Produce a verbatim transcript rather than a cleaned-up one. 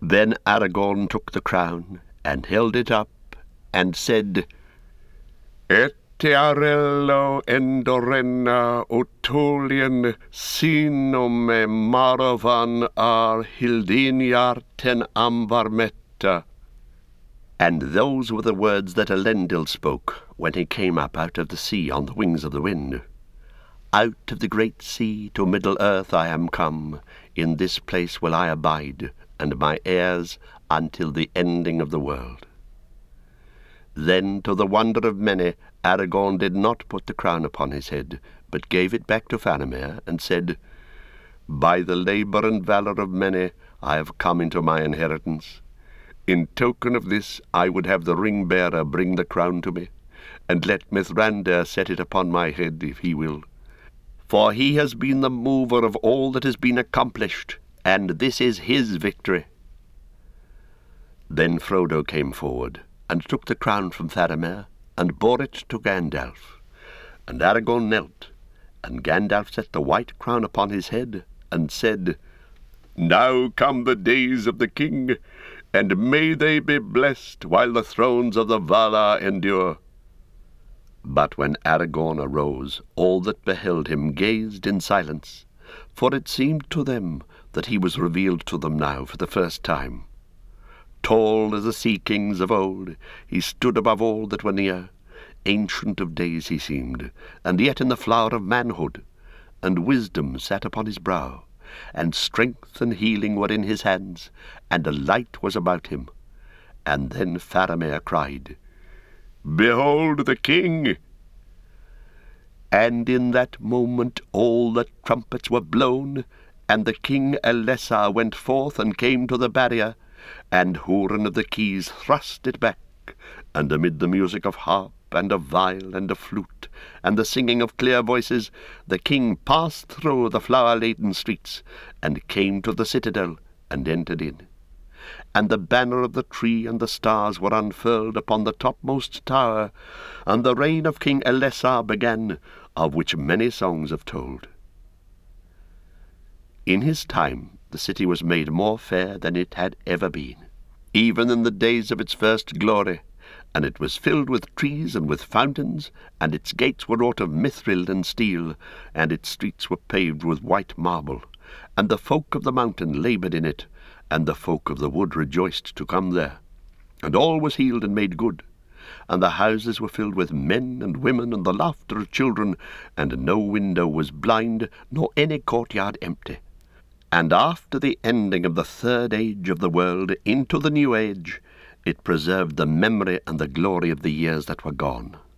Then Aragorn took the crown, and held it up, and said, Etiarello endorenna utulien sinome maravan ar hildinjarten amvarmetta. And those were the words that Elendil spoke when he came up out of the sea on the wings of the wind. Out of the great sea to Middle-earth I am come, in this place will I abide, and my heirs until the ending of the world. Then, to the wonder of many, Aragorn did not put the crown upon his head, but gave it back to Faramir, and said, By the labour and valour of many I have come into my inheritance. In token of this I would have the ring-bearer bring the crown to me, and let Mithrandir set it upon my head, if he will. For he has been the mover of all that has been accomplished, and this is his victory. Then Frodo came forward, and took the crown from Faramir, and bore it to Gandalf. And Aragorn knelt, and Gandalf set the white crown upon his head, and said, Now come the days of the king, and may they be blessed while the thrones of the Valar endure. But when Aragorn arose, all that beheld him gazed in silence, for it seemed to them that he was revealed to them now for the first time. Tall as the sea-kings of old, he stood above all that were near. Ancient of days he seemed, and yet in the flower of manhood, and wisdom sat upon his brow, and strength and healing were in his hands, and a light was about him. And then Faramir cried, Behold the king! And in that moment all the trumpets were blown, and the king Elessar went forth and came to the barrier, and Hurin of the Keys thrust it back, and amid the music of harp and of viol and of flute, and the singing of clear voices, the king passed through the flower-laden streets, and came to the citadel, and entered in. And the banner of the tree and the stars were unfurled upon the topmost tower, and the reign of King Elessar began, of which many songs have told. In his time the city was made more fair than it had ever been, even in the days of its first glory, and it was filled with trees and with fountains, and its gates were wrought of mithril and steel, and its streets were paved with white marble, and the folk of the mountain laboured in it, and the folk of the wood rejoiced to come there. And all was healed and made good, and the houses were filled with men and women and the laughter of children, and no window was blind, nor any courtyard empty. And after the ending of the third age of the world into the new age, it preserved the memory and the glory of the years that were gone.